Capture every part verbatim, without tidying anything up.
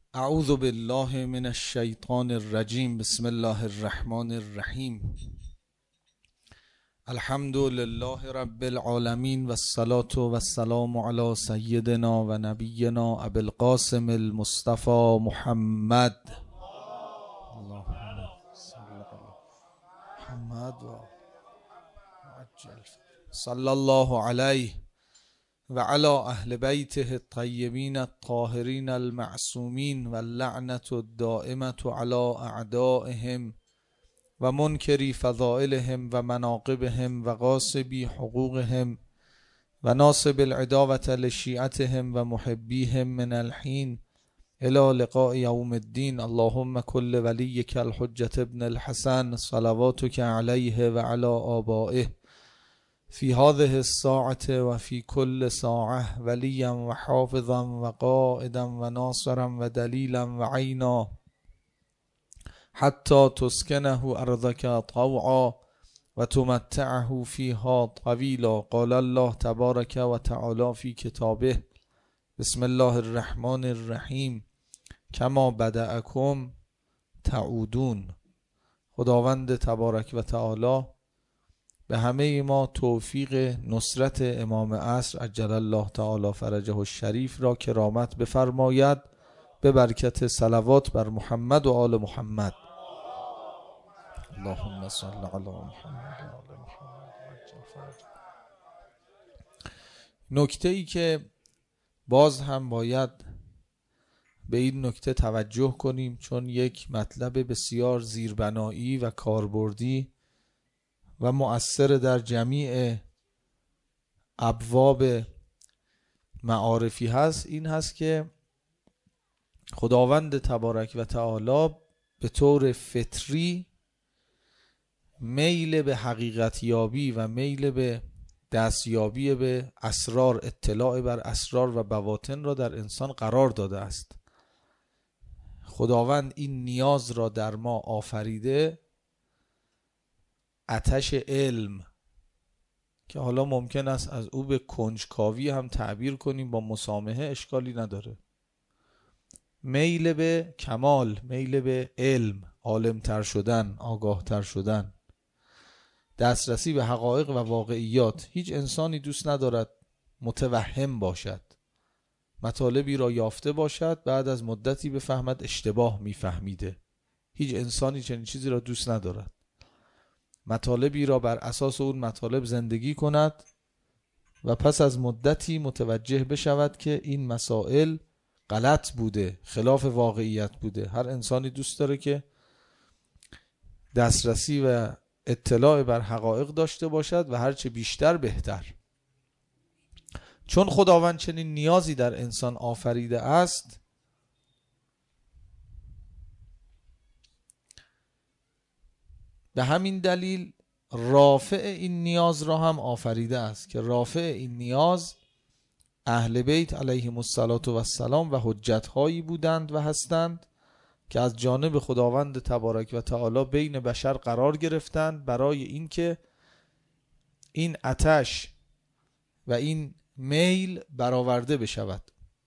اعوذ بالله من الشیطان الرجیم. بسم الله الرحمن الرحیم. الحمد لله رب العالمین و الصلاة و السلام علی سیدنا و نبینا ابی القاسم المصطفى محمد. اللهم صل علی محمد و عجل صلی الله علیه و علی اهل بیته الطیبین الطاهرین المعصومین و اللعنة الدائمة علی اعدائهم و منکری فضائلهم و مناقبهم و غاصبی حقوقهم و ناصب العداوة لشیعتهم و محبیهم من الحین الى لقاء یوم الدین. اللهم کل ولیک الحجة ابن الحسن صلواتک علیه و علی آبائه فی هذه الساعة و فی کل ساعة ولیا و حافظا و قائدا و ناصرا و دلیلا و عینا حتی تسکنه ارضک طوعا و تمتعه فیها طویلا. قال الله تبارک و تعالی فی کتابه بسم الله الرحمن الرحیم کما بدأکم تعودون. خداوند تبارک و تعالی به همه ما توفیق نصرت امام عصر عجل الله تعالی فرجه الشریف را کرامت بفرماید به برکت صلوات بر محمد و آل محمد. اللهم صل علی محمد و آل محمد عجل فرجه. نکته ای که باز هم باید به این نکته توجه کنیم، چون یک مطلب بسیار زیربنایی و کاربردی و مؤثر در جمیع ابواب معارفی هست، این هست که خداوند تبارک و تعالی به طور فطری میل به حقیقت یابی و میل به دستیابی به اسرار، اطلاع بر اسرار و بواطن را در انسان قرار داده است. خداوند این نیاز را در ما آفریده، آتش علم، که حالا ممکن است از او به کنجکاوی هم تعبیر کنیم، با مسامحه اشکالی نداره. میل به کمال، میل به علم، عالمتر شدن، آگاهتر شدن، دسترسی به حقایق و واقعیات. هیچ انسانی دوست ندارد متوهم باشد، مطالبی را یافته باشد بعد از مدتی بفهمد اشتباه میفهمیده. هیچ انسانی چنین چیزی را دوست ندارد. مطالبی را بر اساس اون مطالب زندگی کند و پس از مدتی متوجه بشود که این مسائل غلط بوده، خلاف واقعیت بوده. هر انسانی دوست داره که دسترسی و اطلاع بر حقایق داشته باشد و هرچه بیشتر بهتر. چون خداوند چنین نیازی در انسان آفریده است، به همین دلیل رافع این نیاز را هم آفریده است که رافع این نیاز اهل بیت علیهم السلام و حجت هایی بودند و هستند که از جانب خداوند تبارک و تعالی بین بشر قرار گرفتند برای اینکه این آتش و این میل برآورده بشود.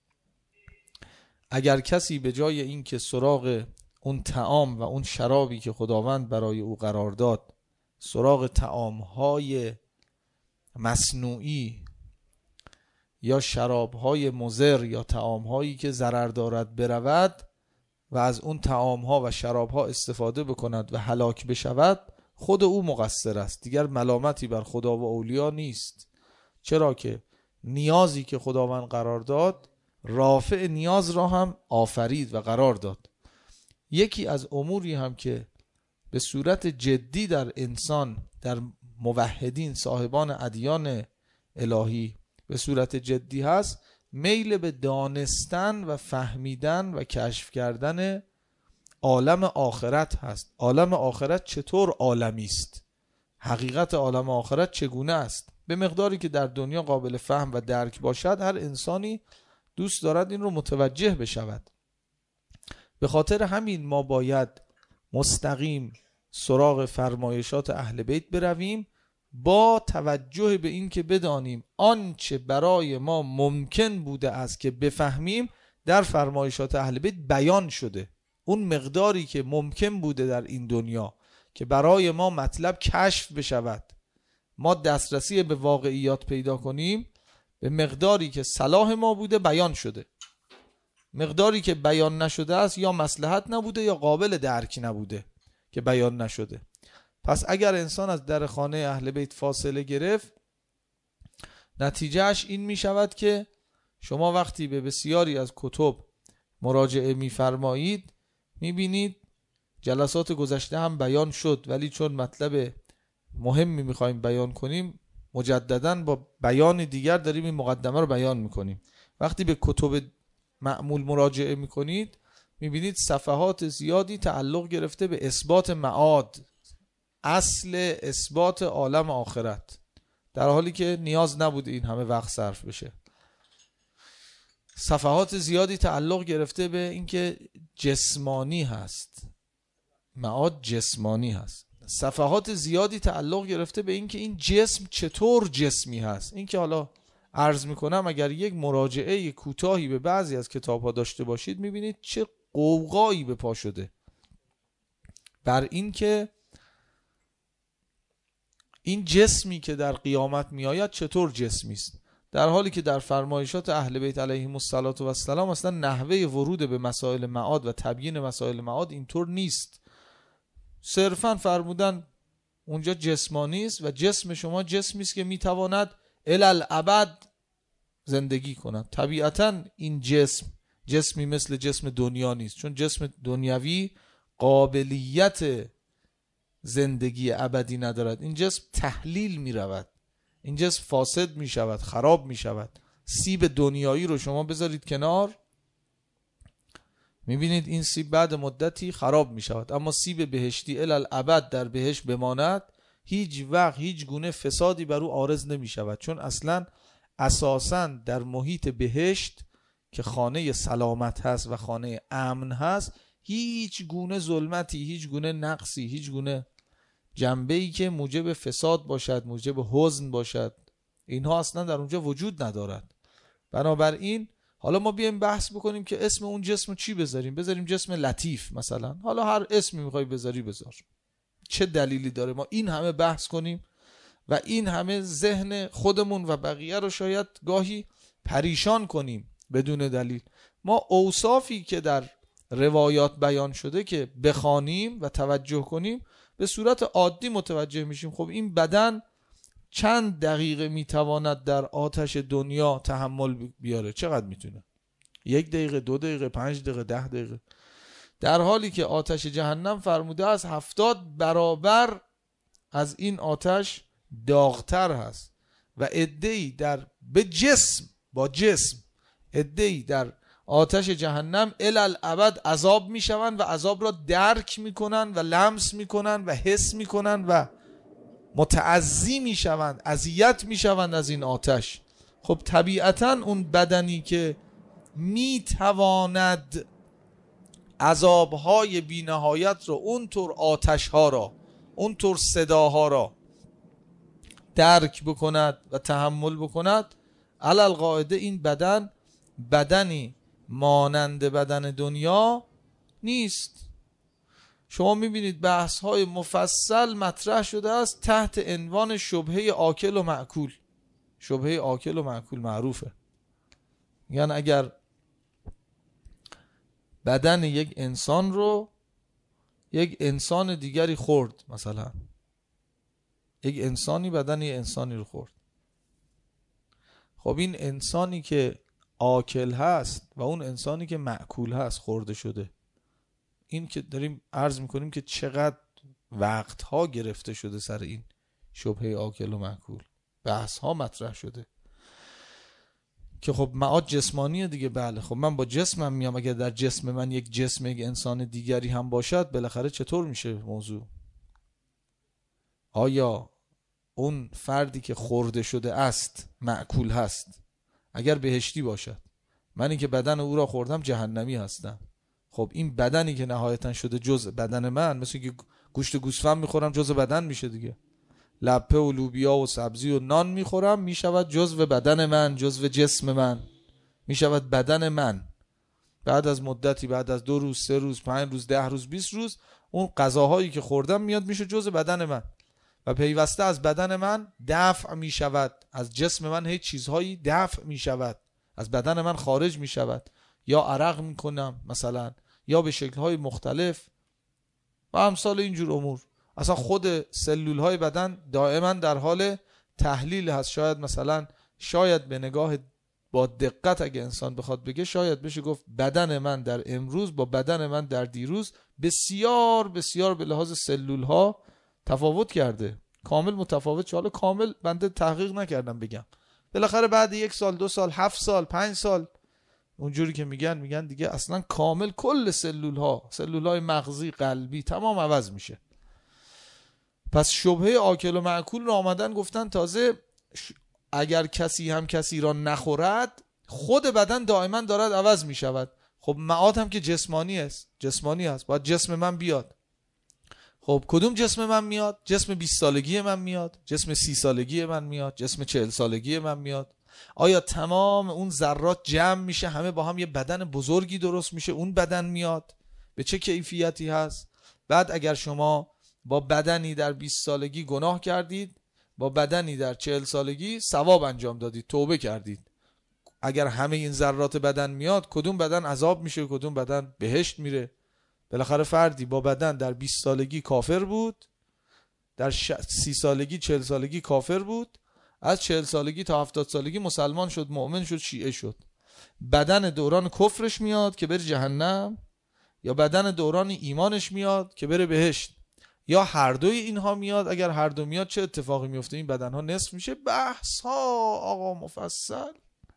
اگر کسی به جای اینکه سراغ اون طعام و اون شرابی که خداوند برای او قرار داد، سراغ طعام‌های مصنوعی یا شراب‌های مضر یا طعام‌هایی که ضرر دارد برود و از اون طعام‌ها و شراب‌ها استفاده بکند و هلاک بشود، خود او مقصر است. دیگر ملامتی بر خدا و اولیا نیست، چرا که نیازی که خداوند قرار داد، رافع نیاز را هم آفرید و قرار داد. یکی از اموری هم که به صورت جدی در انسان، در موحدین صاحبان ادیان الهی به صورت جدی هست، میل به دانستن و فهمیدن و کشف کردن عالم آخرت هست. عالم آخرت چطور عالمی است؟ حقیقت عالم آخرت چگونه است؟ به مقداری که در دنیا قابل فهم و درک باشد، هر انسانی دوست دارد این رو متوجه بشود. به خاطر همین ما باید مستقیم سراغ فرمایشات اهل بیت برویم، با توجه به این که بدانیم آنچه برای ما ممکن بوده است که بفهمیم در فرمایشات اهل بیت بیان شده. اون مقداری که ممکن بوده در این دنیا که برای ما مطلب کشف بشود، ما دسترسی به واقعیات پیدا کنیم، به مقداری که صلاح ما بوده بیان شده. مقداری که بیان نشده است یا مصلحت نبوده یا قابل درک نبوده که بیان نشده. پس اگر انسان از در خانه اهل بیت فاصله گرفت، نتیجهش این می شود که شما وقتی به بسیاری از کتب مراجعه می فرمایید می بینید جلسات گذشته هم بیان شد، ولی چون مطلب مهمی می خواهیم بیان کنیم مجدداً با بیان دیگر داریم این مقدمه رو بیان می کنیم. وقتی به کتب معمول مراجعه می کنید می بینید صفحات زیادی تعلق گرفته به اثبات معاد، اصل اثبات عالم آخرت، در حالی که نیاز نبود این همه وقت صرف بشه. صفحات زیادی تعلق گرفته به اینکه جسمانی هست، معاد جسمانی هست. صفحات زیادی تعلق گرفته به اینکه این جسم چطور جسمی هست. اینکه حالا عرض میکنم اگر یک مراجعه کوتاهی به بعضی از کتاب‌ها داشته باشید میبینید چه قوقایی به پا شده بر این که این جسمی که در قیامت میآید چطور جسمی است، در حالی که در فرمایشات اهل بیت علیهم السلام اصلا نحوه ورود به مسائل معاد و تبیین مسائل معاد اینطور نیست. صرفا فرمودن اونجا جسمانی است و جسم شما جسمی است که میتواند الالابد زندگی کند. طبیعتا این جسم جسمی مثل جسم دنیا نیست، چون جسم دنیوی قابلیت زندگی ابدی ندارد. این جسم تحلیل می رود، این جسم فاسد می شود، خراب می شود. سیب دنیایی رو شما بذارید کنار می بینید این سیب بعد مدتی خراب می شود، اما سیب بهشتی الالابد در بهشت بماند هیچ وقت هیچ گونه فسادی بر او عارض نمی شود، چون اصلا اساساً در محیط بهشت که خانه سلامت هست و خانه امن هست هیچ گونه ظلمتی، هیچ گونه نقصی، هیچ گونه جنبه‌ای که موجب فساد باشد، موجب حزن باشد، اینها اصلا در اونجا وجود ندارد. بنابراین حالا ما بیایم بحث بکنیم که اسم اون جسم چی بذاریم؟ بذاریم جسم لطیف مثلا، حالا هر اسمی میخوای بذاری بذار، چه دلیلی داره ما این همه بحث کنیم و این همه ذهن خودمون و بقیه رو شاید گاهی پریشان کنیم بدون دلیل؟ ما اوصافی که در روایات بیان شده که بخوانیم و توجه کنیم به صورت عادی متوجه میشیم. خب این بدن چند دقیقه میتواند در آتش دنیا تحمل بیاره؟ چقدر میتونه؟ یک دقیقه، دو دقیقه، پنج دقیقه، ده دقیقه، در حالی که آتش جهنم فرموده است هفتاد برابر از این آتش داغتر هست و عده‌ای در به جسم با جسم عده‌ای در آتش جهنم الالابد عذاب میشوند و عذاب را درک میکنن و لمس میکنن و حس میکنن و متعزی میشوند، اذیت میشوند از این آتش. خب طبیعتا اون بدنی که میتواند عذابهای بی نهایت رو، اونطور آتشها را، اونطور صداها را درک بکند و تحمل بکند، علل قاعده این بدن بدنی مانند بدن دنیا نیست. شما میبینید بحث های مفصل مطرح شده است تحت عنوان شبهه آکل و مأکول. شبهه آکل و مأکول معروفه، یعنی اگر بدن یک انسان رو یک انسان دیگری خورد، مثلا یک انسانی بدن یک انسانی رو خورد، خب این انسانی که آکل هست و اون انسانی که مأکول هست خورده شده، این که داریم عرض میکنیم که چقدر وقتها گرفته شده سر این شبهه آکل و مأکول، بحث ها مطرح شده که خب معاد جسمانیه دیگه. بله خب من با جسمم میام، اگر در جسم من یک جسم یک انسان دیگری هم باشد بالاخره چطور میشه موضوع؟ آیا اون فردی که خورده شده است مأکول هست اگر بهشتی باشد، منی که بدن او را خوردم جهنمی هستم؟ خب این بدنی که نهایتا شده جزء بدن من، مثل که گوشت گوسفند میخورم جزء بدن میشه دیگه، لپه و لوبیا و سبزی و نان میخورم میشود جزء بدن من، جزء جسم من، میشود بدن من. بعد از مدتی، بعد از دو روز، سه روز، پنج روز، ده روز، بیست روز، اون غذاهایی که خوردم میاد میشه جزء بدن من و پیوسته از بدن من دفع میشود، از جسم من هیچ چیزهایی دفع میشود، از بدن من خارج میشود، یا عرق میکنم مثلا، یا به شکلهای مختلف و امثال اینجور امور. اصلا خود سلول های بدن دائما در حال تحلیل هست. شاید مثلا شاید به نگاه با دقت اگه انسان بخواد بگه، شاید بشه گفت بدن من در امروز با بدن من در دیروز بسیار بسیار به لحاظ سلول ها تفاوت کرده، کامل متفاوت شده. حالا کامل بنده تحقیق نکردم بگم، بالاخره بعد یک سال، دو سال، هفت سال، پنج سال، اونجوری که میگن میگن دیگه اصلا کامل کل سلول ها، سلول های مغزی، قلبی، تمام عوض میشه. پس شبهه آکل و معکول رو آمدن گفتن تازه اگر کسی هم کسی را نخورد، خود بدن دائما دارد عوض میشود. خب معاد هم که جسمانی است، جسمانی است، باید جسم من بیاد. خب کدوم جسم من میاد؟ جسم بیست سالگی من میاد، جسم سی سالگی من میاد، جسم چهل سالگی من میاد. آیا تمام اون ذرات جمع میشه همه با هم یه بدن بزرگی درست میشه، اون بدن میاد؟ به چه کیفیتی هست؟ بعد اگر شما با بدنی در بیست سالگی گناه کردید، با بدنی در چهل سالگی ثواب انجام دادید، توبه کردید، اگر همه این ذرات بدن میاد، کدوم بدن عذاب میشه، کدوم بدن بهشت میره؟ بالاخره فردی با بدن در بیست سالگی کافر بود، در سی سالگی، چهل سالگی کافر بود، از چهل سالگی تا هفتاد سالگی مسلمان شد، مؤمن شد، شیعه شد. بدن دوران کفرش میاد که بره جهنم، یا بدن دوران ایمانش میاد که بره بهشت، یا هر دوی اینها میاد؟ اگر هر دو میاد چه اتفاقی میفته؟ این بدنها نصف میشه. بحث ها آقا مفصل،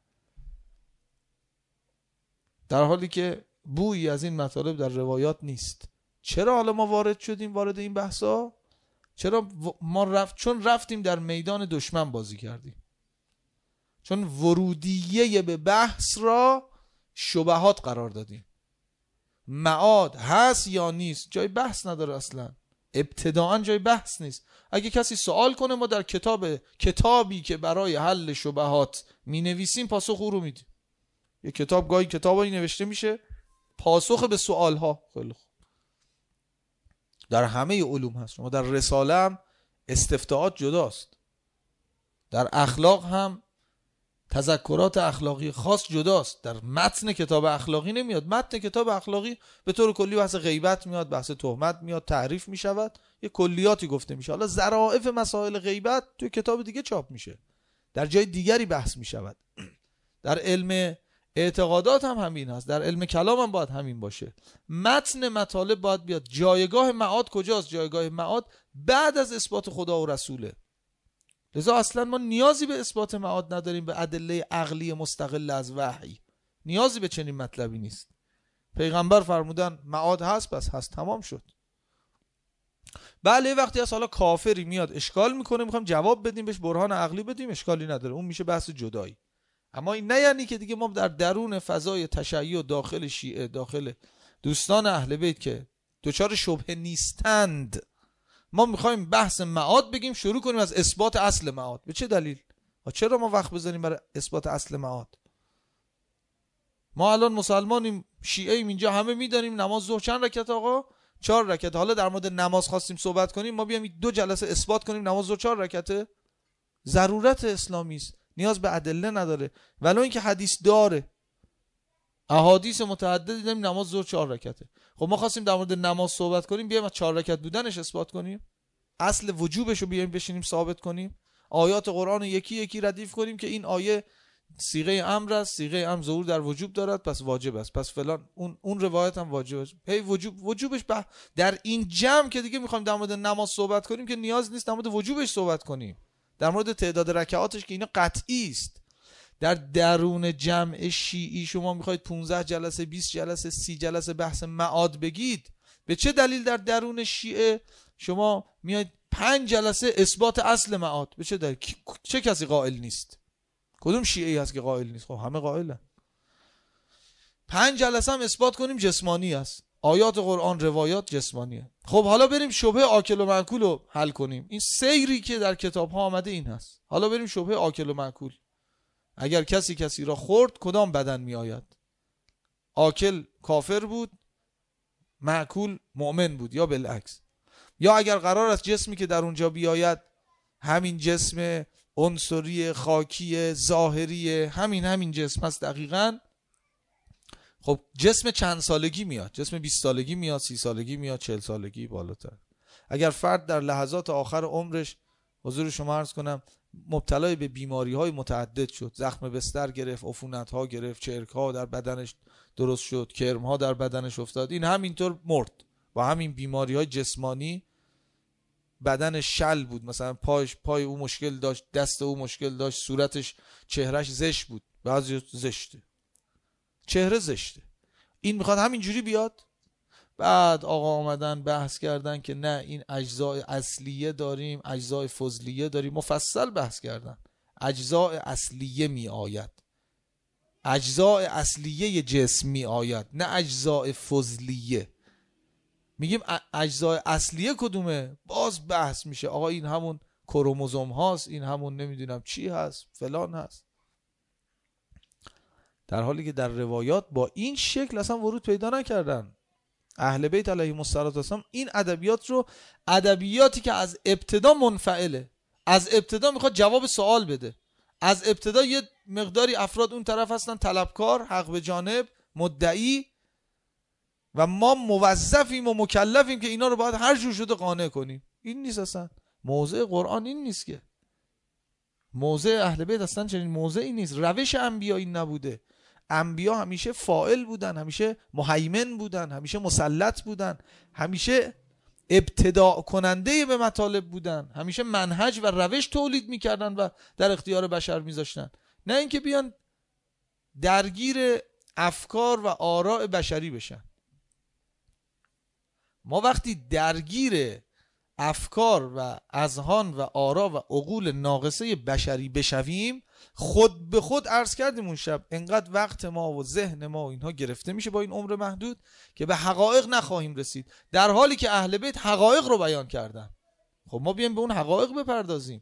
در حالی که بویی از این مطالب در روایات نیست. چرا حالا ما وارد شدیم وارد این بحثا؟ چرا ما رفت؟ چون رفتیم در میدان دشمن بازی کردیم، چون ورودیه به بحث را شبهات قرار دادیم. معاد هست یا نیست جای بحث نداره، اصلا ابتداعا جای بحث نیست. اگه کسی سوال کنه ما در کتاب کتابی که برای حل شبهات می نویسیم پاسخ او رو میدیم. یه کتاب گاهی کتابایی نوشته میشه پاسخ به سوال ها. خیلی خوب، در همه علوم هست. شما در رساله هم استفتاءات جداست، در اخلاق هم تذکرات اخلاقی خاص جداست، در متن کتاب اخلاقی نمیاد. متن کتاب اخلاقی به طور کلی بحث غیبت میاد، بحث تهمت میاد، تعریف میشود، یه کلیاتی گفته میشه. حالا ظرافت مسائل غیبت توی کتاب دیگه چاپ میشه، در جای دیگری بحث میشود. در علم اعتقادات هم همین هست، در علم کلام هم باید همین باشه. متن مطالب باید بیاد. جایگاه معاد کجاست؟ جایگاه معاد بعد از اثبات خدا و رسوله. لذا اصلا ما نیازی به اثبات معاد نداریم، به ادله عقلی مستقل از وحی نیازی به چنین مطلبی نیست. پیغمبر فرمودن معاد هست، پس هست، تمام شد. بله وقتی از حالا کافری میاد اشکال میکنه، میخوام جواب بدیم بهش، برهان عقلی بدیم، اشکالی نداره، اون میشه بحث جدایی. اما این نه یعنی که دیگه ما در درون فضای تشیع داخل شیعه، داخل دوستان اهل بیت که دچار شبهه نیستند، ما میخوایم بحث معاد بگیم، شروع کنیم از اثبات اصل معاد. به چه دلیل؟ چرا ما وقت بذاریم برای اثبات اصل معاد؟ ما الان مسلمانیم، شیعه ایم، اینجا همه میدانیم نماز ظهر چند رکعت آقا؟ چهار رکعت. حالا در مورد نماز خواستیم صحبت کنیم، ما بیام دو جلسه اثبات کنیم نماز ظهر چهار رکعته؟ ضرورت اسلامی است، نیاز به ادله نداره. ولو اینکه حدیث داره، احادیث متعددی داریم نماز ظهر چهار رکعته. خب ما خواستیم در مورد نماز صحبت کنیم، بیایم از چهار رکعت بودنش اثبات کنیم، اصل وجوبش رو بیایم بشینیم ثابت کنیم، آیات قرآن یکی یکی ردیف کنیم که این آیه صیغه امر است، صیغه امر ظهور در وجوب دارد، پس واجب است، پس فلان اون اون روایت هم واجب است. هی وجوب وجوبش به در این جمع که دیگه میخوایم در مورد نماز صحبت کنیم که نیاز نیست در مورد وجوبش صحبت کنیم، در مورد تعداد رکعاتش که اینا قطعی است. در درون جمع شیعی شما میخواید پانزده جلسه، بیست جلسه، سی جلسه بحث معاد بگید، به چه دلیل در درون شیعه شما میاید پنج جلسه اثبات اصل معاد؟ به چه دلیل؟ چه کسی قائل نیست؟ کدوم شیعی هست که قائل نیست؟ خب همه قائلن. پنج جلسه هم اثبات کنیم جسمانی است، آیات قرآن، روایات جسمانیه. خب حالا بریم شبهه آکل و معکول رو حل کنیم. این سیری که در کتاب ها آمده این هست. حالا بریم شبهه آکل و معکول. اگر کسی کسی را خورد کدام بدن می آید؟ آکل کافر بود، مأکول مؤمن بود، یا بالعکس. یا اگر قرار است جسمی که در اونجا بیاید همین جسم عنصری خاکی ظاهری همین همین جسم هست دقیقاً، خب جسم چند سالگی میاد؟ جسم بیست سالگی میاد، سی سالگی میاد، چهل سالگی بالاتر. اگر فرد در لحظات آخر عمرش حضور شما عرض کنم مبتلای به بیماری های متعدد شد، زخم بستر گرفت، عفونت ها گرفت، چرک ها در بدنش درست شد، کرم ها در بدنش افتاد، این همینطور مرد با همین بیماری های جسمانی. بدن شل بود، مثلا پایش پای او مشکل داشت، دست او مشکل داشت، صورتش چهرهش زشت بود، بعضی زشته، چهره زشته، این میخواد همینجوری بیاد؟ بعد آقا آمدن بحث کردن که نه این اجزای اصلیه داریم، اجزای فضلیه داریم، مفصل بحث کردن. اجزای اصلیه می آید، اجزای اصلیه جسم می آید، نه اجزای فضلیه. میگیم اجزای اصلیه کدومه؟ باز بحث میشه، آقا این همون کروموزوم هاست، این همون نمیدونم چی هست، فلان هست. در حالی که در روایات با این شکل اصلا ورود پیدا نکردن. اهل بیت علیهم السلام این ادبیات رو، ادبیاتی که از ابتدا منفعله، از ابتدا میخواد جواب سوال بده، از ابتدا یه مقداری افراد اون طرف هستن طلبکار، حق به جانب، مدعی، و ما موظفیم و مکلفیم که اینا رو باید هر جور شده قانع کنیم. این نیست اصلا موضع قرآن، این نیست که موضع اهل بیت اصلا چنین موضعی نیست. روش انبیا این نبوده. انبیا همیشه فاعل بودن، همیشه مهیمن بودن، همیشه مسلط بودن، همیشه ابتداء کننده به مطالب بودن، همیشه منهج و روش تولید میکردن و در اختیار بشر میذاشتن، نه اینکه بیان درگیر افکار و آراء بشری بشن. ما وقتی درگیر افکار و اذهان و آرا و عقول ناقصه بشری بشویم، خود به خود عرض کردیم اون شب انقدر وقت ما و ذهن ما و اینها گرفته میشه با این عمر محدود که به حقایق نخواهیم رسید، در حالی که اهل بیت حقایق رو بیان کردن. خب ما بیایم به اون حقایق بپردازیم،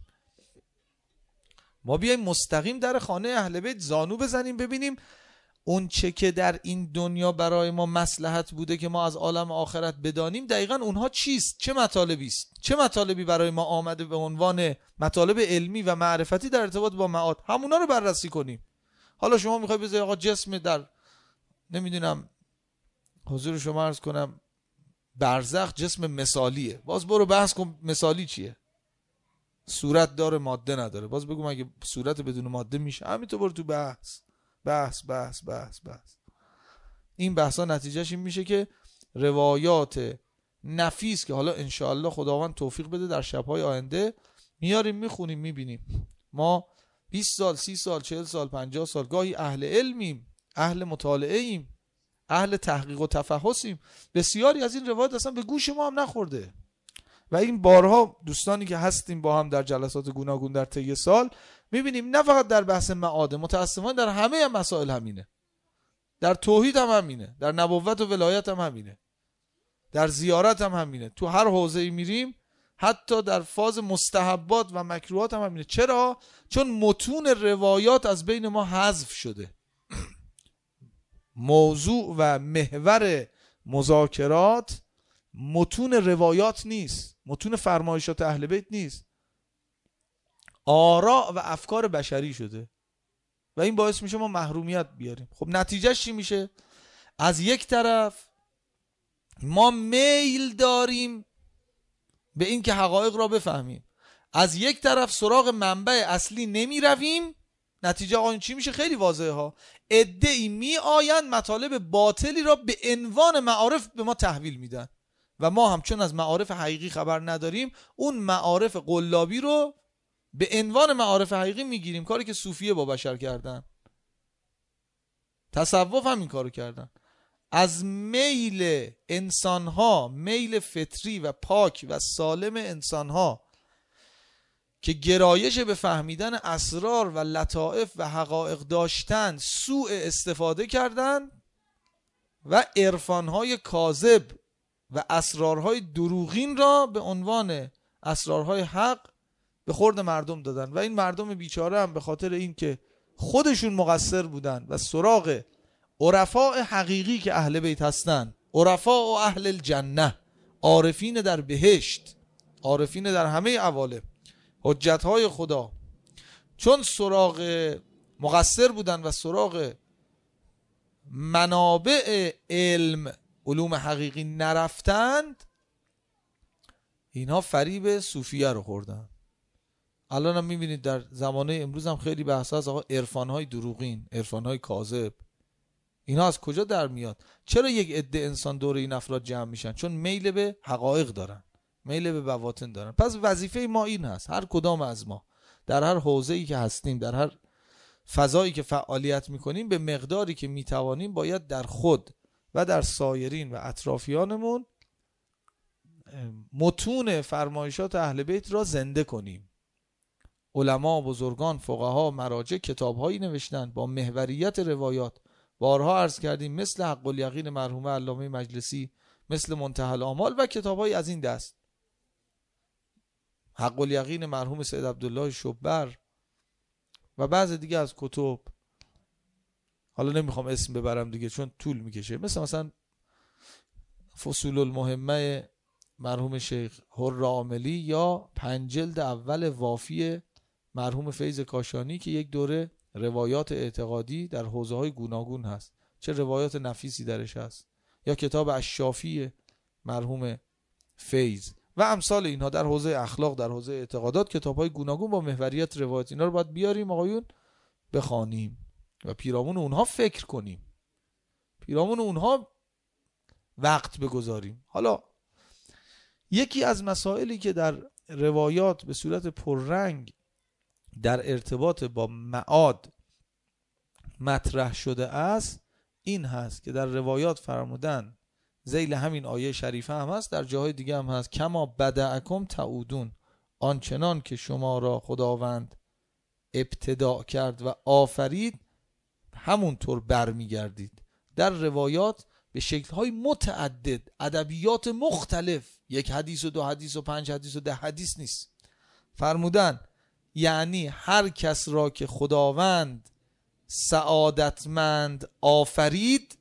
ما بیایم مستقیم در خانه اهل بیت زانو بزنیم، ببینیم اون چه که در این دنیا برای ما مصلحت بوده که ما از عالم آخرت بدانیم دقیقاً اونها چیست، چه مطالبی است، چه مطالبی برای ما آمده به عنوان مطالب علمی و معرفتی در ارتباط با معاد، همونا رو بررسی کنیم. حالا شما میخوای بذاری آقا جسم در نمیدونم حضور شما عرض کنم برزخ جسم مثالیه، باز برو بحث کن مثالی چیه، صورت داره ماده نداره، باز بگو مگه صورت بدون ماده میشه، همینطور برو تو بحث بحث بحث بحث بحث. این بحثا نتیجهش این میشه که روایات نفیس که حالا انشاءالله خداوند توفیق بده در شبهای آینده میاریم میخونیم میبینیم. ما بیست سال، سی سال، چهل سال، پنجاه سال گاهی اهل علمیم، اهل مطالعه ایم، اهل تحقیق و تفحصیم، بسیاری از این روایات اصلا به گوش ما هم نخورده و این بارها دوستانی که هستیم با هم در جلسات گوناگون در طی سال میبینیم نه فقط در بحث معاده، متاسفانه در همه هم مسائل همینه، در توحید هم همینه، در نبوت و ولایت هم همینه، در زیارت هم همینه، تو هر حوزه‌ای میریم حتی در فاز مستحبات و مکروهات هم همینه. چرا؟ چون متون روایات از بین ما حذف شده. موضوع و محور مذاکرات متون روایات نیست، متون فرمایشات اهل بیت نیست، آراء و افکار بشری شده و این باعث میشه ما محرومیت بیاریم. خب نتیجهش چی میشه؟ از یک طرف ما میل داریم به این که حقایق را بفهمیم، از یک طرف سراغ منبع اصلی نمی رویم. نتیجه آن چی میشه؟ خیلی واضحه ها، عده‌ای می آیند مطالب باطلی را به عنوان معارف به ما تحویل میدن و ما هم چون از معارف حقیقی خبر نداریم اون معارف قلابی رو به عنوان معارف حقیقی میگیریم، کاری که صوفیه با بشر کردن، تصوف هم این کارو کردن. از میل انسانها، میل فطری و پاک و سالم انسانها که گرایش به فهمیدن اسرار و لطائف و حقایق داشتن سوء استفاده کردن و عرفانهای کاذب و اسرارهای دروغین را به عنوان اسرارهای حق به خورد مردم دادن و این مردم بیچاره هم به خاطر این که خودشون مقصر بودن و سراغ عرفاء حقیقی که اهل بیت هستن، عرفاء و اهل الجنه، عارفین در بهشت، عارفین در همه عوالم، حجت های خدا، چون سراغ مقصر بودن و سراغ منابع علم علوم حقیقی نرفتند، اینها فریب صوفیه رو خوردن. الان هم میبینید در زمانه امروز هم خیلی بحث هست آقا عرفان‌های دروغین، عرفان‌های کاذب، اینا از کجا در میاد؟ چرا یک عده انسان دور این افراد جمع میشن؟ چون میل به حقایق دارن، میل به بواطن دارن. پس وظیفه ما این هست، هر کدام از ما در هر حوزه‌ای که هستیم، در هر فضایی که فعالیت میکنیم، به مقداری که میتوانیم باید در خود و در سایرین و اطرافیانمون متون فرمایشات اهل بیت را زنده کنیم. علما، بزرگان، فقها، مراجع کتاب‌هایی نوشتند با محوریت روایات. بارها عرض کردیم مثل حق الیقین مرحوم علامه مجلسی، مثل منتهی الآمال و کتاب‌های از این دست. حق الیقین مرحوم سید عبدالله شبر و بعض دیگه از کتب، حالا نمیخوام اسم ببرم دیگه چون طول میکشه، مثل مثلا فصول المهمه مرحوم شیخ حر عاملی یا پنج جلد اول وافی مرحوم فیض کاشانی که یک دوره روایات اعتقادی در حوزه های گوناگون هست، چه روایات نفیسی درش هست، یا کتاب الشافی مرحوم فیض و امثال اینها در حوزه اخلاق، در حوزه اعتقادات، کتاب های گوناگون با محوریت روایات. اینا رو باید بیاریم آقایون بخوانیم و پیرامون اونها فکر کنیم، پیرامون اونها وقت بگذاریم. حالا یکی از مسائلی که در روایات به صورت پررنگ در ارتباط با معاد مطرح شده است این هست که در روایات فرمودن، ذیل همین آیه شریفه هم هست، در جاهای دیگه هم هست، کما بدعکم تعودون، آنچنان که شما را خداوند ابتدا کرد و آفرید همونطور برمیگردید. در روایات به شکل‌های متعدد، ادبیات مختلف، یک حدیث و دو حدیث و پنج حدیث و ده حدیث نیست، فرمودن یعنی هر کس را که خداوند سعادتمند آفرید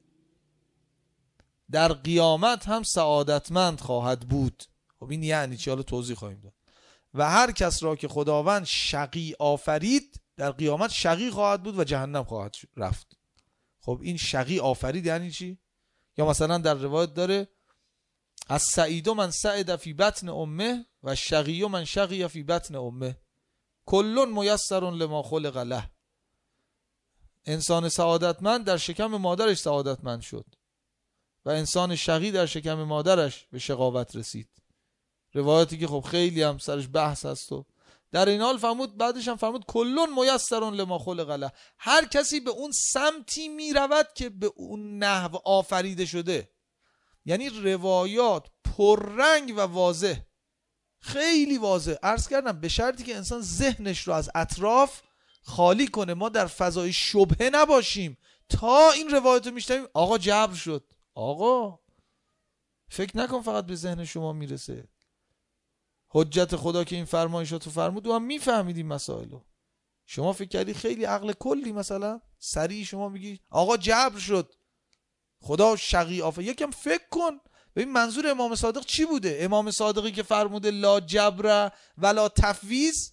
در قیامت هم سعادتمند خواهد بود. خب این یعنی چی؟ حالا توضیح خواهیم داد. و هر کس را که خداوند شقی آفرید در قیامت شقی خواهد بود و جهنم خواهد رفت. خب این شقی آفرید یعنی چی؟ یا مثلا در روایت داره از سعید من سعد فی بطن امه و شقی من شقی فی بطن امه کلون میسر لما خلق له. انسان سعادتمند در شکم مادرش سعادتمند شد و انسان شقی در شکم مادرش به شقاوت رسید. روایتی که خب خیلی هم سرش بحث هست و در این حال فرمود، بعدش هم فرمود کلون میسر لما خلق له، هر کسی به اون سمتی می رود که به اون نحو آفریده شده. یعنی روایات پررنگ و واضح، خیلی واضح عرض کردم، به شرطی که انسان ذهنش رو از اطراف خالی کنه، ما در فضای شبهه نباشیم. تا این روایت رو میشنویم آقا جبر شد، آقا فکر نکن فقط به ذهن شما میرسه. حجت خدا که این فرمایشاتو فرمود و هم میفهمید این مسائلو. شما فکر کردی خیلی عقل کلی مثلا سریع شما میگی آقا جبر شد، خدا شقی آفرید. یکم فکر کن ببین منظور امام صادق چی بوده. امام صادقی که فرموده لا جبر ولا تفویض،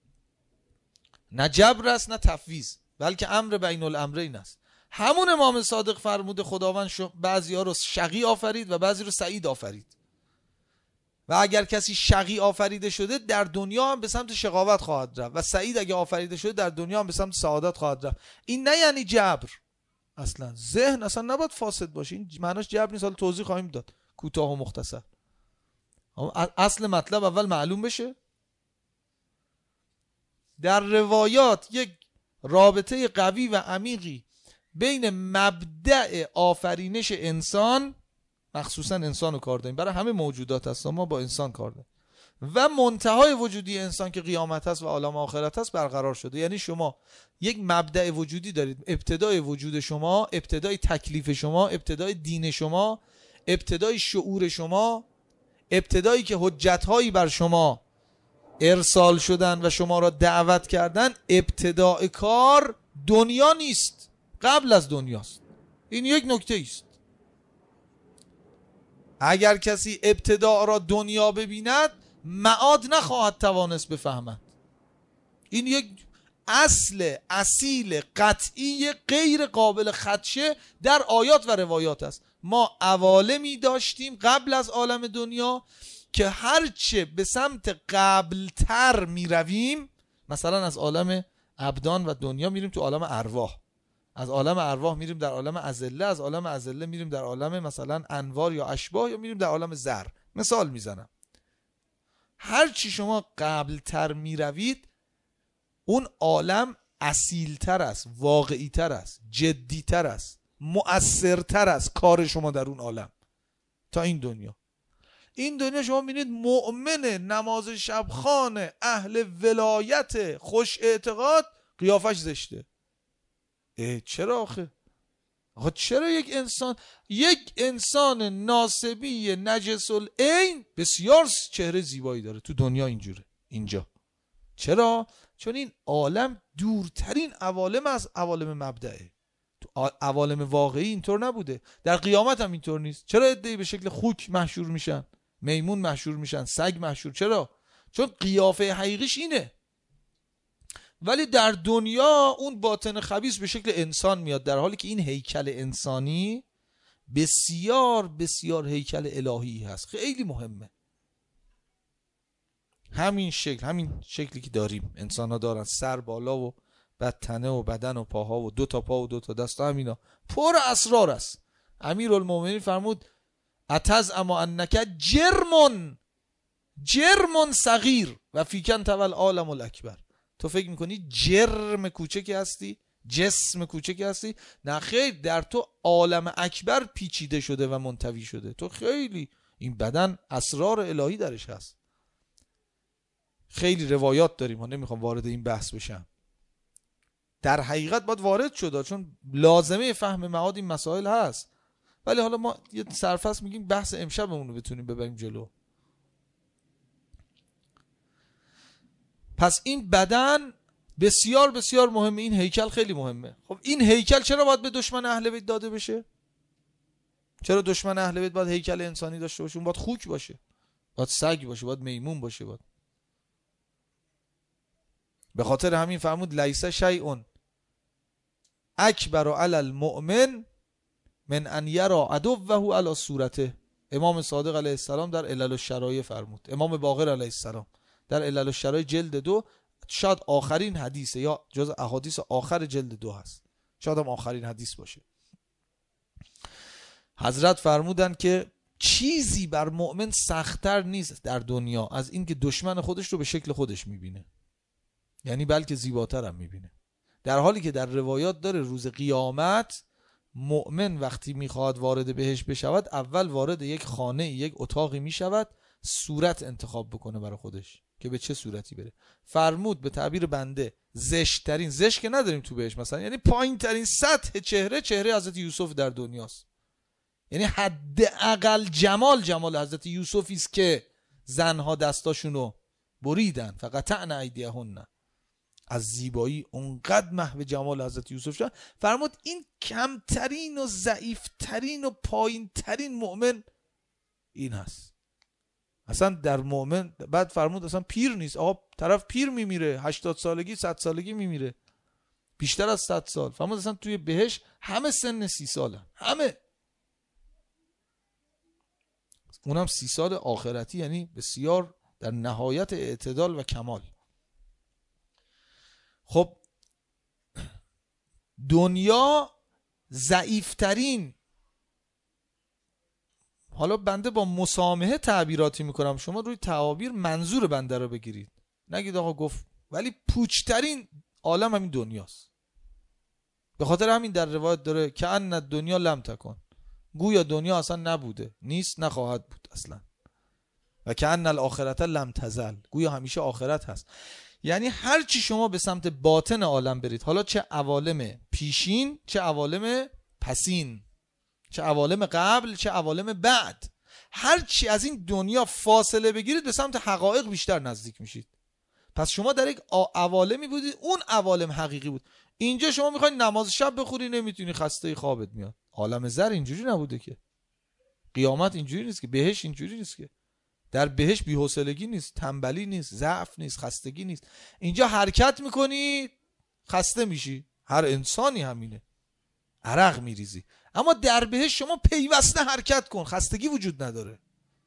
نه جبر است نه تفویض، بلکه امر بین الامرین است. همون امام صادق فرموده خداوند بعضی ها رو شقی آفرید و بعضی رو سعید آفرید و اگر کسی شقی آفریده شده در دنیا هم به سمت شقاوت خواهد رفت و سعید اگه آفریده شده در دنیا هم به سمت سعادت خواهد رفت. این نه یعنی جبر، اصلا ذهن اصلا نباید فاسد باشه، این معناش جبر نیست. حالا توضیح خواهیم داد کوتاه و مختصر. اصل مطلب اول معلوم بشه. در روایات یک رابطه قوی و عمیقی بین مبدأ آفرینش انسان، مخصوصا انسان رو کار داریم، برای همه موجودات هست، ما با انسان کار داریم، و منتهای وجودی انسان که قیامت هست و عالم آخرت هست برقرار شده. یعنی شما یک مبدأ وجودی دارید، ابتدای وجود شما، ابتدای تکلیف شما، ابتدای دین شما، ابتدای شعور شما، ابتدایی که حجت‌هایی بر شما ارسال شدن و شما را دعوت کردن. ابتدای کار دنیا نیست، قبل از دنیاست. این یک نکته است. اگر کسی ابتداء را دنیا ببیند معاد نخواهد توانست بفهمد. این یک اصل اصیل قطعی غیر قابل خدشه در آیات و روایات است. ما عوالمی داشتیم قبل از عالم دنیا که هرچه به سمت قبلتر می رویم، مثلا از عالم ابدان و دنیا میریم تو عالم ارواح، از عالم ارواح میریم در عالم ازله، از عالم ازله میریم در عالم مثلا انوار یا اشباح، یا میریم در عالم ذر. مثال میزنم. هر چی شما قبلتر میروید اون عالم اصیلتر است، واقعیتر است، جدیتر است، مؤثرتر است کار شما در اون عالم تا این دنیا. این دنیا شما میبینید مؤمن، نماز شبخانه، اهل ولایت، خوش اعتقاد، قیافش زشته. اه چرا آخه؟ آخه چرا یک انسان یک انسان ناسبی نجس العین بسیار چهره زیبایی داره تو دنیا اینجوره اینجا؟ چرا؟ چون این عالم دورترین عوالم از عوالم مبدعه. تو عوالم واقعی اینطور نبوده، در قیامت هم اینطور نیست. چرا عده‌ای به شکل خوک محشور میشن، میمون محشور میشن، سگ محشور؟ چرا؟ چون قیافه حقیقیش اینه. ولی در دنیا اون باطن خبیث به شکل انسان میاد، در حالی که این هیکل انسانی بسیار بسیار هیکل الهی هست، خیلی مهمه. همین شکل، همین شکلی که داریم انسان ها دارن، سر بالا و بعد تنه و بدن و پاها و دو تا پا و دو تا دست، همینا پر اسرار است. امیرالمومنین فرمود اتز اما انک جرمون جرمون صغیر و فیکن تول عالم الاکبر. تو فکر میکنی جرم کوچکی هستی، جسم کوچکی هستی؟ نه خیر، در تو عالم اکبر پیچیده شده و منطوی شده. تو خیلی، این بدن اسرار الهی درش هست. خیلی روایات داریم، ها نمیخوام وارد این بحث بشم. در حقیقت باید وارد شد چون لازمه فهم معاد این مسائل هست. ولی حالا ما یه سرفصل میگیم بحث امشبمون رو بتونیم ببریم جلو. پس این بدن بسیار بسیار مهمه، این هیکل خیلی مهمه. خب این هیکل چرا باید به دشمن اهل بیت داده بشه؟ چرا دشمن اهل بیت باید هیکل انسانی داشته باشه؟ اون باید خوک باشه، باید سگ باشه، باید میمون باشه، باید. به خاطر همین فرمود لیس شیء اکبر علی المؤمن من ان یرا عدوه علی صورته. امام صادق علیه السلام در علل الشرایع فرمود، امام باقر علیه السلام در علل الشرایع جلد دو، شاید آخرین حدیثه یا جز احادیث آخر جلد دو هست، شاید هم آخرین حدیث باشه. حضرت فرمودن که چیزی بر مؤمن سخت‌تر نیست در دنیا از این که دشمن خودش رو به شکل خودش میبینه، یعنی بلکه زیباتر هم میبینه. در حالی که در روایات داره روز قیامت مؤمن وقتی میخواد وارد بهشت بشود، اول وارد یک خانه، یک اتاقی میشود، صورت انتخاب بکنه برای خودش که به چه صورتی بره. فرمود به تعبیر بنده زشت‌ترین، زشت که نداریم تو بهشت مثلا، یعنی پایین ترین سطح چهره، چهره حضرت یوسف در دنیاست. یعنی حداقل جمال جمال حضرت یوسفی است که زنها دستاشونو بریدن، فقطعن ایدیهن. از زیبایی اونقدر محو جمال حضرت یوسف شد. فرمود این کمترین و ضعیفترین و پایینترین مؤمن این هست. اصلا در مؤمن بعد فرمود اصلا پیر نیست. آقا طرف پیر میمیره، هشتاد سالگی، صد سالگی میمیره، بیشتر از صد سال. فرمود اصلا توی بهشت همه سن سی سالن، همه، اونم سی سال آخرتی، یعنی بسیار در نهایت اعتدال و کمال. خب دنیا ضعیفترین، حالا بنده با مسامحه تعبیراتی میکنم، شما روی تعابیر منظور بنده رو بگیرید، نگید آقا گفت، ولی پوچترین عالم همین دنیاست. به خاطر همین در روایت داره که ان دنیا لم تکن، گویا دنیا اصلا نبوده، نیست، نخواهد بود اصلا. و که ان الاخرت لم تزل، گویا همیشه آخرت هست. یعنی هر چی شما به سمت باطن عالم برید، حالا چه عوالم پیشین، چه عوالم پسین، چه عوالم قبل، چه عوالم بعد، هر چی از این دنیا فاصله بگیرید به سمت حقایق بیشتر نزدیک میشید. پس شما در یک عوالمی بودید، اون عوالم حقیقی بود. اینجا شما میخواید نماز شب بخوری، نمیتونی، خسته خوابت میاد، عالم زر اینجوری نبوده که. قیامت اینجوری نیست که. بهشت اینجوری نیست که. در بهشت بی‌حوصلگی نیست، تنبلی نیست، ضعف نیست، خستگی نیست. اینجا حرکت میکنی خسته میشی، هر انسانی همینه، عرق میریزی. اما در بهشت شما پیوسته حرکت کن، خستگی وجود نداره.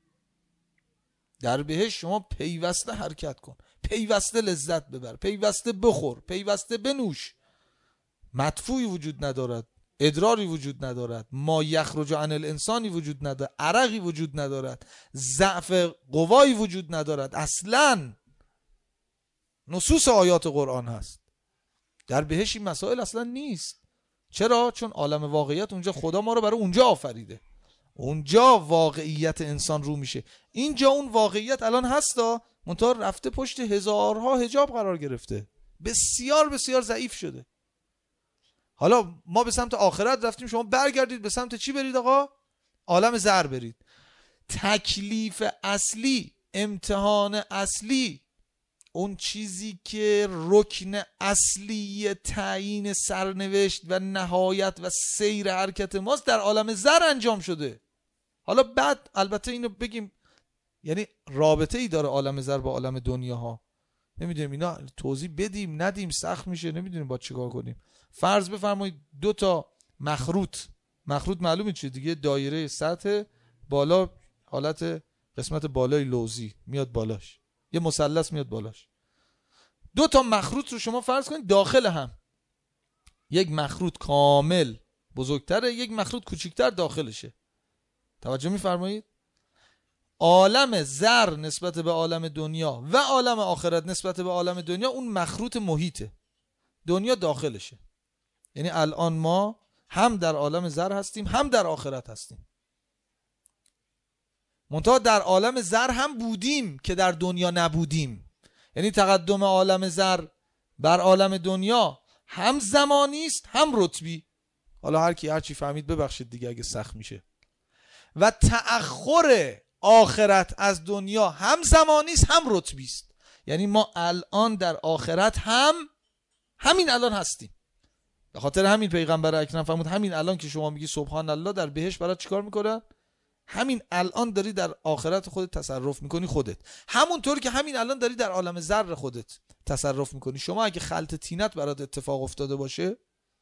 در بهشت شما پیوسته حرکت کن، پیوسته لذت ببر، پیوسته بخور، پیوسته بنوش. مدفوعی وجود ندارد، ادراری وجود ندارد، ما یخرج عن الانسانی وجود ندارد، عرقی وجود ندارد، ضعف قوایی وجود ندارد. اصلا نصوص آیات قرآن هست. در بهشت این مسائل اصلا نیست. چرا؟ چون عالم واقعیت اونجا خدا ما رو برای اونجا آفریده. اونجا واقعیت انسان رو میشه. اینجا اون واقعیت الان هستا، منتها رفته پشت هزارها حجاب قرار گرفته، بسیار بسیار ضعیف شده. حالا ما به سمت آخرت رفتیم، شما برگردید به سمت چی برید آقا؟ عالم زر برید. تکلیف اصلی، امتحان اصلی، اون چیزی که رکن اصلی تعیین سرنوشت و نهایت و سیر حرکت ماست، در عالم زر انجام شده. حالا بعد البته اینو بگیم، یعنی رابطه ای داره عالم زر با عالم دنیا ها، نمیدونیم اینا توضیح بدیم ندیم، سخت میشه، نمیدونیم با چیکار کنیم. فرض بفرمایید دو تا مخروط، مخروط معلومه چیه دیگه، دایره سطح بالا، حالت قسمت بالای لوزی میاد بالاش، یه مثلث میاد بالاش. دو تا مخروط رو شما فرض کنید داخل هم، یک مخروط کامل بزرگتره، یک مخروط کوچیکتر داخلشه. توجه میفرمایید؟ عالم زر نسبت به عالم دنیا و عالم آخرت نسبت به عالم دنیا اون مخروط محیطه، دنیا داخلشه. یعنی الان ما هم در عالم زر هستیم هم در آخرت هستیم. منتها در عالم زر هم بودیم که در دنیا نبودیم. یعنی تقدم عالم زر بر عالم دنیا هم زمانی است هم رتبی. حالا هر کی هر چی فهمید ببخشید دیگه اگه سخت میشه. و تأخر آخرت از دنیا هم زمانی است هم رتبی است. یعنی ما الان در آخرت هم همین الان هستیم. به خاطر همین پیغمبر اکرم فرمود همین الان که شما میگی سبحان الله در بهشت برات چیکار میکنن؟ همین الان داری در آخرت خودت تصرف میکنی خودت، همونطور که همین الان داری در عالم زر خودت تصرف میکنی. شما اگه خلط تینت برات اتفاق افتاده باشه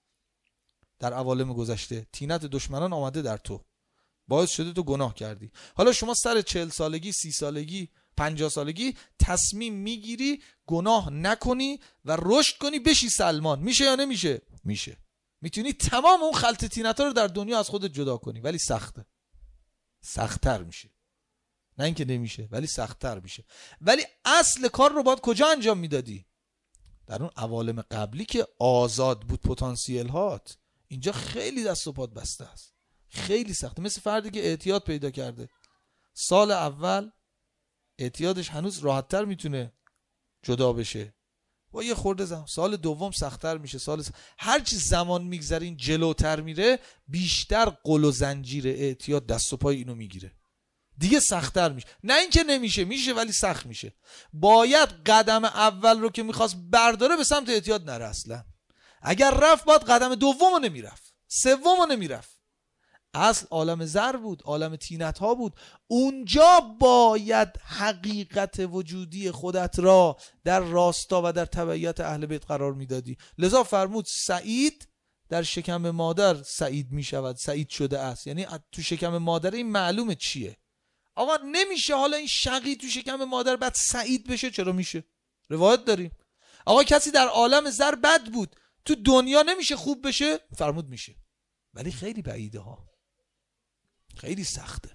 در عوالم گذشته، تینت دشمنان آمده در تو، باعث شده تو گناه کردی، حالا شما سر چهل سالگی، سی سالگی، پنجاه سالگی تصمیم میگیری گناه نکنی و رشد کنی بشی سلمان. میشه یا نمیشه؟ میشه. میتونی تمام اون خلط تینت رو در دنیا از خودت جدا کنی، ولی سخته، سخت‌تر میشه. نه اینکه نمیشه، ولی سخت‌تر میشه. ولی اصل کار رو باید کجا انجام میدادی؟ در اون عوالم قبلی که آزاد بود پتانسیل هات. اینجا خیلی دست و پات بسته است، خیلی سخته. مثل فردی که اعتیاد پیدا کرده، سال اول اعتیادش هنوز راحت‌تر میتونه جدا بشه، با یه خورده زمان. سال دوم سخت‌تر میشه، سال س... هر چی زمان میگذره این جلوتر میره، بیشتر قل و زنجیر اعتیاد دست و پای اینو میگیره، دیگه سخت‌تر میشه. نه اینکه نمیشه، میشه ولی سخت میشه. باید قدم اول رو که میخواست برداره به سمت اعتیاد نره اصلا. اگر رفت باید قدم دومو نمیرفت، سومو نمیرفت. اصل عالم زر بود، عالم تینت ها بود. اونجا باید حقیقت وجودی خودت را در راستا و در تبعیت اهل بیت قرار میدادی. لذا فرمود سعید در شکم مادر سعید میشود، سعید شده است. یعنی تو شکم مادر این معلومه چیه. آقا نمیشه حالا این شقی تو شکم مادر بعد سعید بشه. چرا میشه؟ روایت داریم. آقا کسی در عالم زر بد بود، تو دنیا نمیشه خوب بشه؟ فرمود میشه، ولی خیلی بعیده ها، خیلی سخته.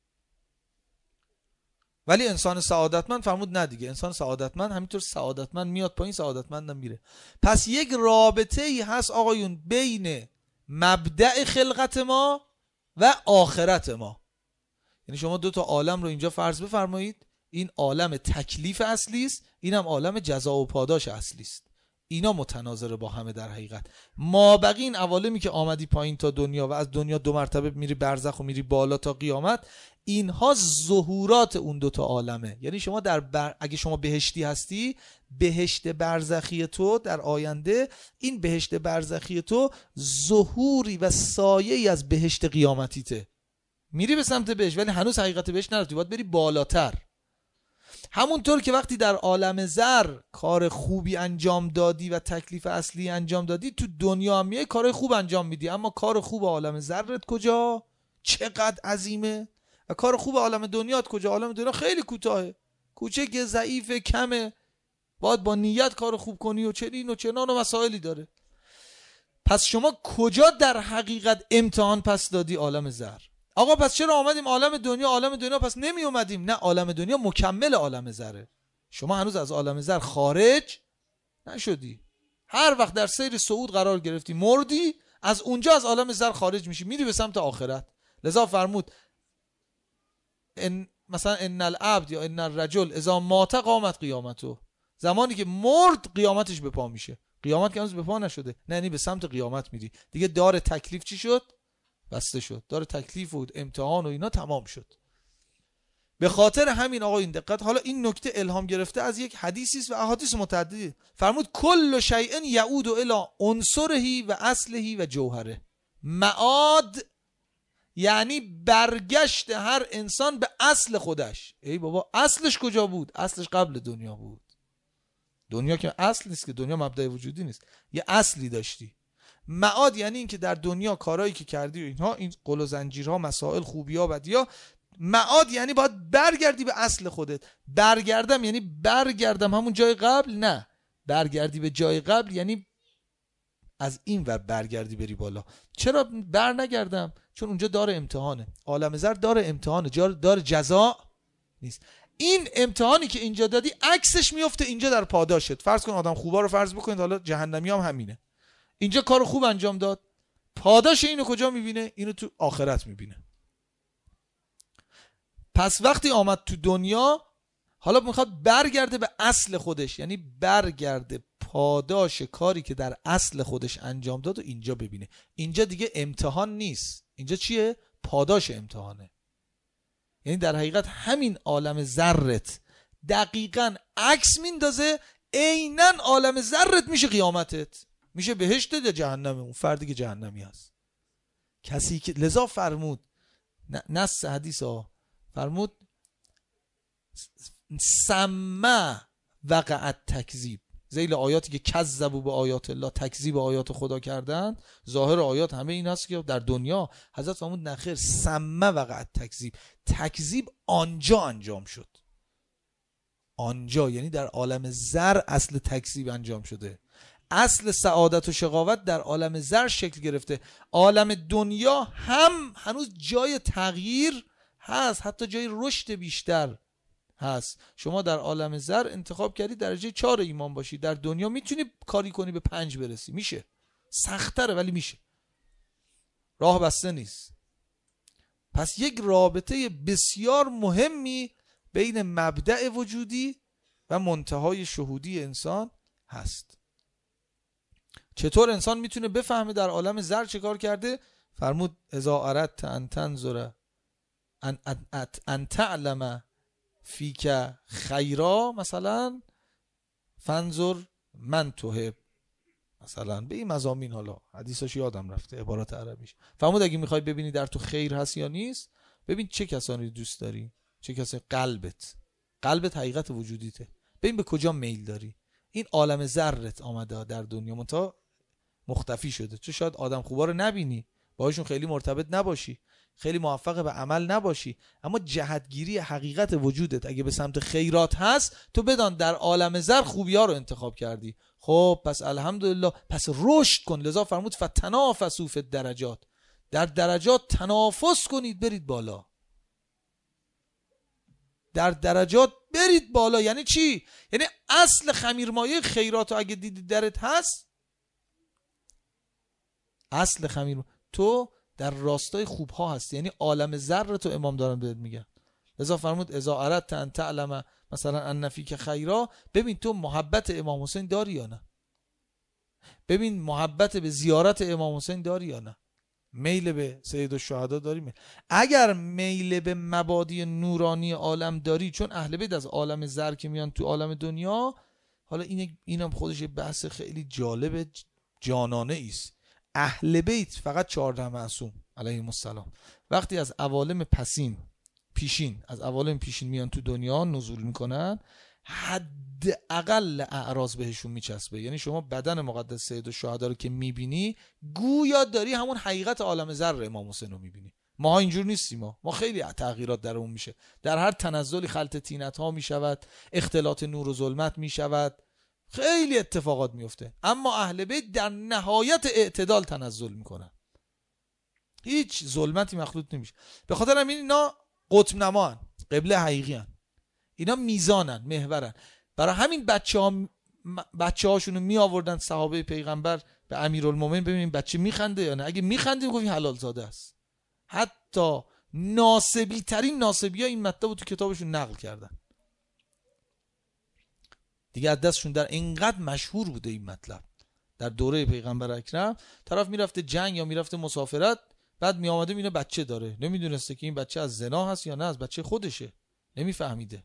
ولی انسان سعادتمند فرمود نه دیگه، انسان سعادتمند همینطور سعادتمند میاد پایین، سعادتمند هم میره. پس یک رابطه ای هست آقایون بین مبدأ خلقت ما و آخرت ما. یعنی شما دو تا عالم رو اینجا فرض بفرمایید، این عالم تکلیف اصلی است، اینم عالم جزا و پاداش اصلی است. اینا متناظر با همه در حقیقت. ما بقی این عوالمی که آمدی پایین تا دنیا و از دنیا دو مرتبه میری برزخ و میری بالا تا قیامت، اینها ظهورات اون دوتا عالمه. یعنی شما در بر... اگه شما بهشتی هستی، بهشت برزخی تو در آینده، این بهشت برزخی تو ظهوری و سایه‌ای از بهشت قیامتیته. میری به سمت بهشت ولی هنوز حقیقت بهشت نرفتی، باید بری بالاتر. همونطور که وقتی در عالم زر کار خوبی انجام دادی و تکلیف اصلی انجام دادی، تو دنیا هم میای کار خوب انجام میدی، اما کار خوب عالم زرت کجا؟ چقدر عظیمه. و کار خوب عالم دنیات کجا؟ عالم دنیا خیلی کوتاهه، کوچکه، ضعیفه، کمه، باید با نیت کار خوب کنی و چنین و چنان و مسائلی داره. پس شما کجا در حقیقت امتحان پس دادی؟ عالم زر. آقا پس چرا آمدیم عالم دنیا؟ عالم دنیا پس نمی اومدیم. نه، عالم دنیا مکمل عالم زره. شما هنوز از عالم زر خارج نشدی. هر وقت در سیر صعود قرار گرفتی مردی، از اونجا از عالم زر خارج میشی، میری به سمت آخرت. لذا فرمود ان مثلا ان العبد یا ان الرجل اذا مات قامت قیامته، زمانی که مرد قیامتش به پا میشه. قیامت که هنوز به پا نشده، نه، یعنی به سمت قیامت میری دیگه. دار تکلیف چی شد؟ بسته شد. دار تکلیف و امتحان و اینا تمام شد. به خاطر همین آقا این دقت، حالا این نکته الهام گرفته از یک حدیثی است و احادیث متعددی. فرمود کل شیء یعود الی عنصره و اصله و جوهره. معاد یعنی برگشت هر انسان به اصل خودش. ای بابا، اصلش کجا بود؟ اصلش قبل دنیا بود. دنیا که اصل نیست که، دنیا مبدأ وجودی نیست، یه اصلی داشتی. معاد یعنی این که در دنیا کارهایی که کردی و اینها، این قل و زنجیرها، مسائل، خوبی‌ها، بدی‌ها. معاد یعنی باید برگردی به اصل خودت. برگردم یعنی برگردم همون جای قبل؟ نه، برگردی به جای قبل یعنی از این ور برگردی بری بالا. چرا بر نگردم؟ چون اونجا دار امتحانه. عالم زر دار امتحانه، دار جزا نیست. این امتحانی که اینجا دادی عکسش میفته اینجا در پاداشت. فرض کن آدم خوبا رو فرض بکنید، حالا جهنمی هم همینه. اینجا کار خوب انجام داد، پاداش اینو کجا میبینه؟ اینو تو آخرت میبینه. پس وقتی آمد تو دنیا، حالا میخواد برگرده به اصل خودش، یعنی برگرده پاداش کاری که در اصل خودش انجام داد و اینجا ببینه. اینجا دیگه امتحان نیست، اینجا چیه؟ پاداش امتحانه. یعنی در حقیقت همین عالم ذرت دقیقاً عکس میندازه، عیناً عالم ذرت میشه قیامتت، میشه بهشت یا جهنم اون فردی که جهنمی هست. کسی که لذا فرمود نص حدیث ها فرمود سمع وقعت تکذیب، ذیل آیاتی که کذبوا به آیات الله، تکذیب آیات خدا کردن. ظاهر آیات همه این هست که در دنیا حضرت فرمود نخیر، سمع وقعت تکذیب، تکذیب آنجا انجام شد. آنجا یعنی در عالم زر اصل تکذیب انجام شده. اصل سعادت و شقاوت در عالم زر شکل گرفته. عالم دنیا هم هنوز جای تغییر هست، حتی جای رشد بیشتر هست. شما در عالم زر انتخاب کردی درجه چهار ایمان باشی، در دنیا میتونی کاری کنی به پنج برسی، میشه، سخت‌تره ولی میشه، راه بسته نیست. پس یک رابطه بسیار مهمی بین مبدأ وجودی و منتهای شهودی انسان هست. چطور انسان میتونه بفهمه در عالم زر چه کار کرده؟ فرمود اذا اردت ان تنظر ان, ان تعلم فیک خیرا، مثلا فنظر من تحب، مثلا به این مضامین. حالا حدیثاش یادم رفته عبارات عربیش. فرمود اگه میخوای ببینی در تو خیر هست یا نیست، ببین چه کسانی دوست داری، چه کسانی. قلبت قلبت حقیقت وجودیته، ببین به کجا میل داری. این عالم ذرت آمده در دنیا منتها مختفی شده. تو شاید آدم خوبا رو نبینی، باهاشون خیلی مرتبط نباشی، خیلی موفق به عمل نباشی، اما جهتگیری حقیقت وجودت اگه به سمت خیرات هست، تو بدان در عالم زر خوبی ها رو انتخاب کردی. خب پس الحمدلله، پس رشد کن. لذا فرمود فتنافسوا فی الدرجات، در درجات تنافس کنید، برید بالا. در درجات برید بالا یعنی چی؟ یعنی اصل خمیرمایه خیرات اگه دیدی درت هست، اصل خمیر تو در راستای خوب ها هست، یعنی عالم ذر تو امام دارن بهت میگن. لذا فرمود اذا اردت ان تعلم مثلا ان فیک خیرا، ببین تو محبت امام حسین داری یا نه، ببین محبت به زیارت امام حسین داری یا نه. میل به سید الشهدا داری؟ اگر میل به مبادی نورانی عالم داری، چون اهل بیت از عالم زر که میان تو عالم دنیا، حالا این اینم خودش بحث خیلی جالب جانانه است. اهل بیت فقط چهارده معصوم علیهم السلام وقتی از عوالم پسین پیشین از عوالم پیشین میان تو دنیا نزول میکنن، حداقل اعراض بهشون میچسبه. یعنی شما بدن مقدس سید الشهدا رو که میبینی، گویا داری همون حقیقت عالم ذر امام حسین رو میبینی. ما اینجور نیستیم، ما ما خیلی تغییرات در اون میشه. در هر تنزلی خلط طینت ها میشود، اختلاط نور و ظلمت میشود، خیلی اتفاقات میفته. اما اهل بیت در نهایت اعتدال تنزل میکنن، هیچ ظلمتی مخلوط نمیشه. به خاطر همین اینا قطب نماان، قبله حقیقی هن. اینا میزانن، محورن. برای همین بچه ها بچه هاشونو می آوردن صحابه پیغمبر به امیرالمومنین، ببینیم بچه میخنده یا نه. اگه میخنده میگفت این حلال زاده است. حتی ناسبی ترین ناسبی ها این مطلب تو کتابشون نقل کردن دیگه. از دستشون در اینقدر مشهور بوده این مطلب در دوره پیغمبر اکرم. طرف میرفته جنگ یا میرفته مسافرت، بعد میآمده میینه بچه داره، نمیدونسته که این بچه از زنا هست یا نه از بچه خودشه، نمیفهمیده.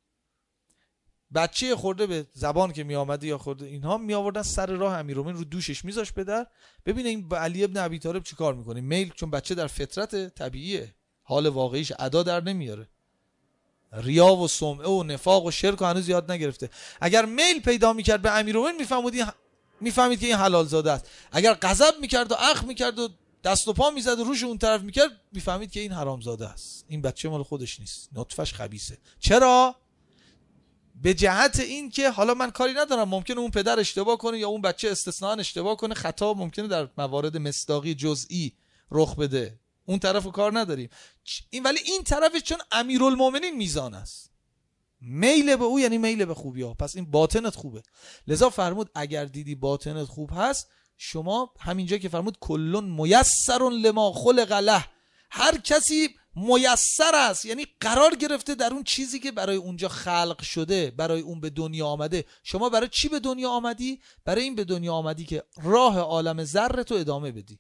بچه خورده به زبان که میآمده یا خورده، اینها میآوردن سر راه امیرالمومنین رو دوشش میذاش پدر، ببینه این علی ابن ابی طالب چیکار میکنه. میل، چون بچه در فطرت طبیعیه، حال واقعیش ادا در نمیاره، ریا و سمعه و نفاق و شرک و هنوز یاد نگرفته. اگر میل پیدا میکرد به امیرالمومنین، میفهمید میفهمید که این حلال زاده است. اگر غضب میکرد و اخ میکرد و دست و پا میزد و روش اون طرف میکرد، میفهمید که این حرام زاده است، این بچه مال خودش نیست، نطفش خبیثه. چرا؟ به جهت این که حالا من کاری ندارم، ممکنه اون پدر اشتباه کنه یا اون بچه استثناء اشتباه کنه، خطا ممکنه در موارد مصداقی جزئی رخ بده، اون طرفو کار نداریم این. ولی این طرفش چون امیرالمومنین میزان است، میل به او یعنی میل به خوبی ها، پس این باطنت خوبه. لذا فرمود اگر دیدی باطنت خوب هست، شما همینجا که فرمود کلون میسر لما خلق له، هر کسی میسر است، یعنی قرار گرفته در اون چیزی که برای اونجا خلق شده، برای اون به دنیا آمده. شما برای چی به دنیا آمدی؟ برای این به دنیا آمدی که راه عالم ذر تو ادامه بدی.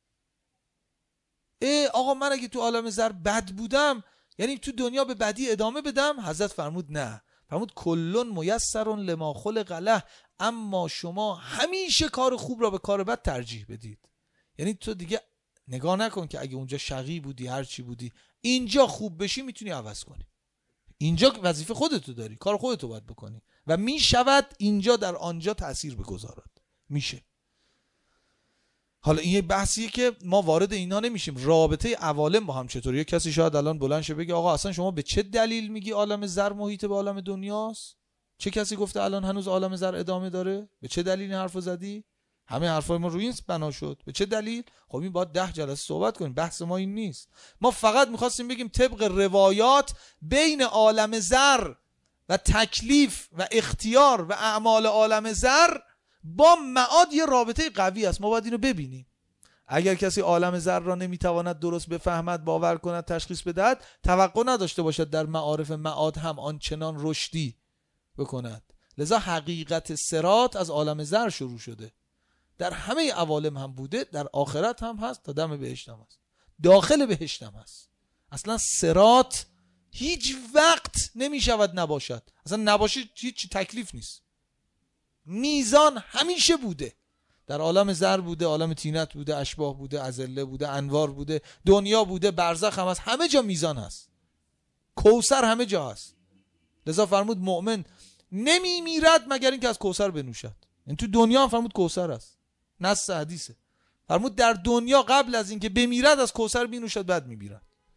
ای آقا من اگه تو عالم ذر بد بودم، یعنی تو دنیا به بدی ادامه بدم؟ حضرت فرمود نه، فرمود کلون میسر لما خلق له، اما شما همیشه کار خوب را به کار بد ترجیح بدید. یعنی تو دیگه نگاه نکن که اگه اونجا شقی بودی هر چی بودی، اینجا خوب بشی میتونی عوض کنی. اینجا وظیفه خودتو داری، کار خودتو باید بکنی و میشود اینجا در آنجا تأثیر بگذارد، میشه. حالا این یه بحثیه که ما وارد اینا نمیشیم. رابطه عوالم با هم چطوریه؟ کسی شاید الان بلند شه بگه آقا اصلا شما به چه دلیل میگی عالم زر محیط به عالم دنیاست؟ چه کسی گفته الان هنوز عالم زر ادامه داره؟ به چه دلیل این حرفو زدی؟ همه حرفای ما روی این بنا شد. به چه دلیل؟ خب این باید ده جلسه صحبت کنیم، بحث ما این نیست. ما فقط میخواستیم بگیم طبق روایات بین عالم زر و تکلیف و اختیار و اعمال عالم زر با معاد یه رابطه قوی است، ما باید اینو ببینیم. اگر کسی عالم زر را نمیتواند درست بفهمد، باور کند، تشخیص بدهد، توقع نداشته باشد در معارف معاد هم آنچنان رشدی بکند. لذا حقیقت صراط از عالم زر شروع شده، در همه عوالم هم بوده، در آخرت هم هست، تا دم بهشت هم هست، داخل بهشت هم هست. اصلا صراط هیچ وقت نمیشود نباشد، اصلا نباشه هیچ تکلیف نیست. میزان همیشه بوده، در عالم زر بوده، عالم طینت بوده، اشباح بوده، ازله بوده، انوار بوده، دنیا بوده، برزخ هم هست، همه جا میزان هست، کوثر همه جا هست. لذا فرمود مؤمن نمی میرد مگر اینکه از کوثر بنوشد. این تو دنیا هم فرمود کوثر است، نص حدیثه. فرمود در دنیا قبل از اینکه بمیرد از کوثر بنوشد، بعد میمیرد.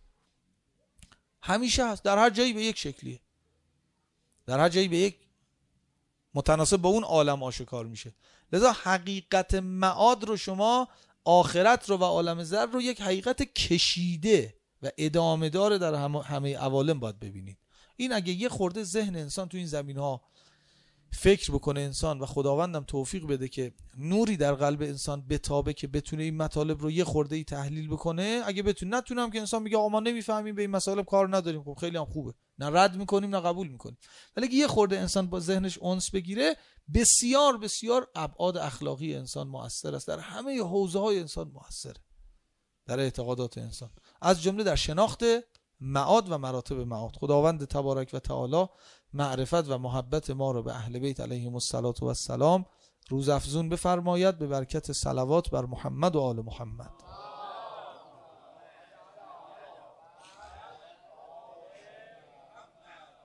همیشه هست، در هر جایی به یک شکلیه، در هر جایی به یک متناسب با اون عالم آشکار میشه. لذا حقیقت معاد رو شما، آخرت رو و عالم زر رو یک حقیقت کشیده و ادامه داره در همه, همه عوالم باید ببینید. این اگه یه خورده ذهن انسان تو این زمین ها فکر بکنه انسان و خداوندم توفیق بده که نوری در قلب انسان بتابه که بتونه این مطالب رو یه خورده ای تحلیل بکنه. اگه بتونه، نتونم که انسان میگه آقا ما نمیفهمیم، به این مسائل کار نداریم، خب خیلی هم خوبه، نه رد میکنیم نه قبول میکنیم. ولی اگه یه خورده انسان با ذهنش انس بگیره، بسیار بسیار ابعاد اخلاقی انسان مؤثر است، در همه حوزه های انسان مؤثره. در اعتقادات انسان، از جمله در شناخت معاد و مراتب معاد. خداوند تبارک و تعالی معرفت و محبت ما را به اهل بیت علیهم السلام روز افزون بفرماید به برکت صلوات بر محمد و آل محمد.